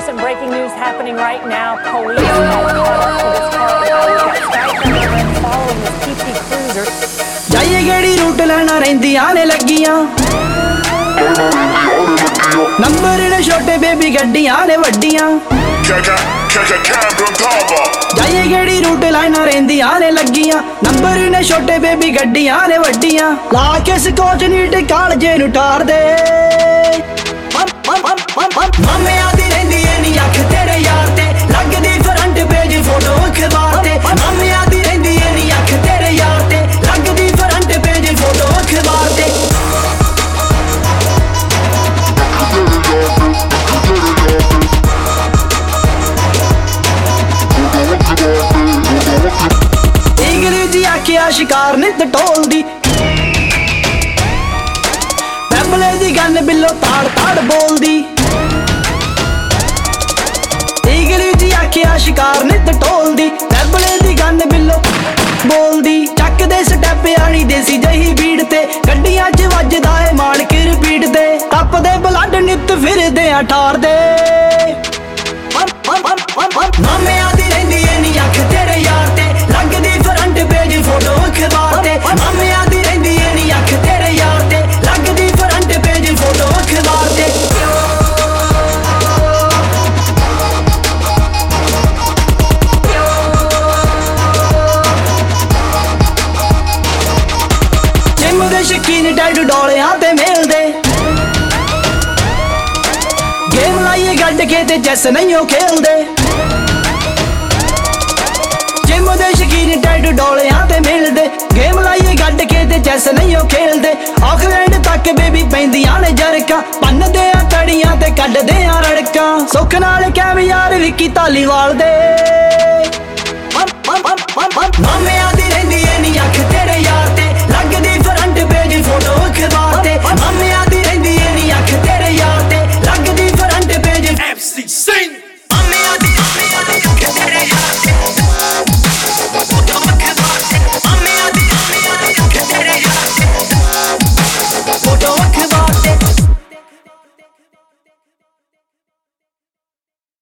some breaking news happening right now. Police have caught up to this car. We've got Sky following this PT Cruiser. ਜਾਈਏ ਕਿਹੜੀ route ਲੈਣਾ ਰਹਿੰਦੀਆਂ ਨੇ ਲੱਗੀਆਂ number ਨੇ ਛੋਟੇ ਬੇਬੀ ਗੱਡੀਆਂ ਨੇ ਵੱਡੀਆਂ ਜਾਈਏ ਕਿਹੜੀ ਰੂਟ ਲੈਣਾ ਰਹਿੰਦੀਆਂ ਨੇ ਲੱਗੀਆਂ ਨੰਬਰ ਨੇ ਛੋਟੇ ਬੇਬੀ ਗੱਡੀਆਂ ਨੇ ਵੱਡੀਆਂ ਲਾ ਕੇ ਸਕੋਚ ਨੀ ਟਿਕਾਣ ਜੇ ਨੂੰ ਟਾਰਦੇ ਮਾਮਿਆਂ ਦੀ ਰਹਿੰਦੀ ਏ ਨੀ ਅੱਖ ਤੇਰੇ ਯਾਰ ਤੇ ਲੱਗਦੀ ਫਰੰਟ ਪੇਜ ਫੋਟੋ ਅਖਬਾਰ ਤੇ ਮਾਮਿਆਂ ਦੀ ਰਹਿੰਦੀ ਏ ਨੀ ਅੱਖ ਤੇਰੇ ਯਾਰ ਤੇ ਲੱਗਦੀ ਫਰੰਟ ਪੇਜ ਫੋਟੋ ਅਖਬਾਰ ਤੇ ਇੰਗਰੇਜ਼ੀ ਆਖਿਆ ਸ਼ਿਕਾਰ ਨਿੱਤ ਢੋਲਦੀ ਬੈਬਲੇ ਦੀ ਗੰਨ ਬਿੱਲੋ ਤਾੜ ਤਾੜ ਬੋਲਦੀ ਇੰਗਰੇਜ਼ੀ ਆਖਿਆ ਸ਼ਿਕਾਰ ਨਿੱਤ ਢੋਲਦੀ ਬੈਬਲੇ ਦੀ ਗੰਨ ਬਿੱਲੋ ਬੋਲਦੀ ਚੱਕਦੇ ਸਟੈਪ ਆਣੀ ਦੇਸੀ ਜਹੀ ਬੀੜ ਤੇ ਗੱਡੀਆਂ 'ਚ ਵੱਜਦਾ ਏ ਮਾਲਕ ਰਿਪੀਟ ਤੇ ਟੱਪਦੇ ਬਲੱਡ ਨਿੱਤ ਫਿਰਦੇ ਆ ਠਾਰਦੇ ਮਾਮਿਆਂ ਦੀ ਰਹਿੰਦੀ ਏ ਨੀ ਅੱਖ ਤੇਰੇ ਯਾਰ ਤੇ ਲੱਗਦੀ ਫਰੰਟ ਪੇਜ ਫੋਟੋ ਅਖਬਾਰ ਤੇ ਮਾਮਿਆਂ ਦੀ ਰਹਿੰਦੀ ਏ ਨੀ ਅੱਖ ਤੇਰੇ ਯਾਰ ਤੇ ਲੱਗਦੀ ਫਰੰਟ ਪੇਜ ਫੋਟੋ ਅਖਬਾਰ ਤੇ ਜਿਮ ਦੇ ਸ਼ਕੀਨ ਡੈਡ ਡੋਲਿਆਂ ਤੇ ਮਿਲਦੇ ਗੇਮ ਲਾਈਏ ਗੱਡ ਕੇ ਤੇ ਚੈਸ ਨਹੀਂ ਉਹ ਖੇਲਦੇ ਜਿਮ ਦੇ ਸ਼ਕੀਨ ਡੈਡ ਡੋਲਿਆਂ ਤੇ ਮਿਲਦੇ ਗੇਮ ਲਾਈਏ ਗੱਡ ਕੇ ਤੇ ਚੈਸ ਨਹੀਂ ਉਹ ਖੇਲਦੇ ਆਖਰੈਂਡ ਤੱਕ ਬੇਬੀ ਪੈਂਦੀਆਂ ਨੇ ਜਰਕਾਂ ਪੰਨਦੇ ਆ ਤੜੀਆਂ ਤੇ ਕੱਢਦੇ ਆ ਰੜਕਾਂ ਸੁੱਖ ਨਾਲ ਕੈਵਿਆਰ ਵਿੱਕੀ ਧਾਲੀਵਾਲ ਦੇ ਮਾਮਿਆਂ